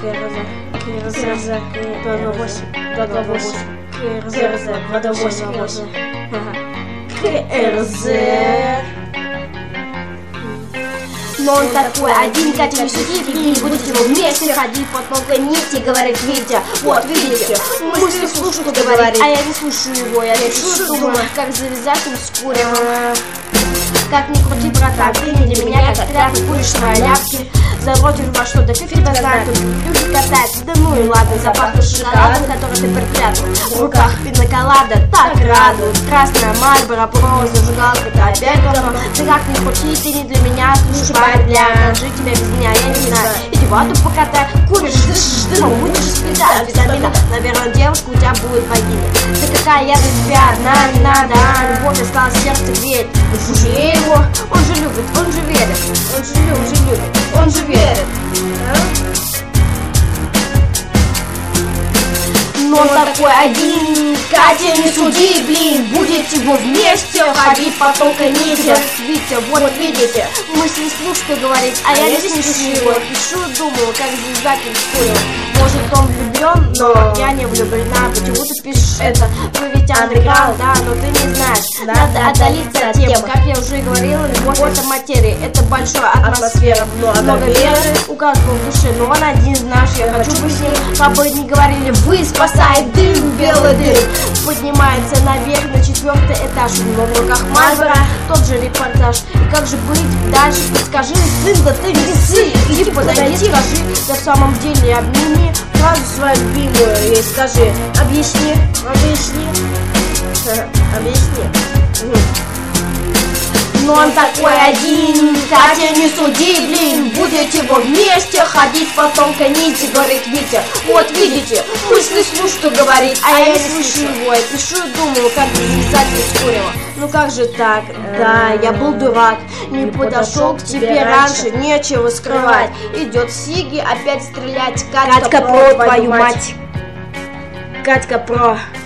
Но он такой один, Катя, не судите, не будете его вместе ходить по тонкой нити, говорит Витя. Вот, видите, мысли слушаю, что говорит, а я не слушаю его, я лишь думаю, как завязать им с куревом. Как ни крути, братан, ты не для меня, как тряпка, куришь ляпки. Задротишь во что, да фиг тебя знает, люди катаются, да ну и ладно. Запахнешь шоколадом, который ты припрятал в руках пиноколада, так радует. Красная Мальборо, Про, зажигалка-то опять говно. Ты как ни крути, ты не для меня, слушай, бля, жить тебя без меня, я не знаю. Иди воду покатай, куришь, дышишь дымом, будешь спитать витамина. Наверное, девушка у тебя будет богиня. Ты какая, я для тебя одна, не надо, любовь осталось сердце греть. Слушай его, он же любит, он же верит, он же любит, он же верит. Но такой один, Катя, не суди, блин, будете вы вместе ходить по тонкой нити. Витя, вот видите, мысли слушаю, говорит, а я не смешу его. Пишу, думаю, как звезда перескурил. Может, он влюблен, но я не влюблена. Почему ты пишешь это? Вы ведь андеграунд, да, но ты не знаешь. Надо отдалиться от темы. Как я уже говорила, любовь это материя, это большая атмосфера. Много веры у каждого в душе, но он один наш. Я хочу быть с ним, чтобы не говорили, вы спасает дым, белый дым. Поднимается наверх на 4-й этаж. У него в руках Мальборо, тот же репортаж. И как же быть дальше? Подскажи, сын, да ты не сын. Иди подойди, скажи, да в самом деле обними фразу свою любимую и скажи, объясни. Но он такой один, Катя, не суди, блин, будете вы вместе ходить по тонкой нити, говорит Витя. Вот видите, мысли слушаю, говорит, а я не слышу его. Я пишу и думаю, как завязать без курева. Ну как же так? Да, я был дурак, не подошел к тебе раньше, нечего скрывать. Идет Сиги опять стрелять, Катька Про, твою мать. Катька Про.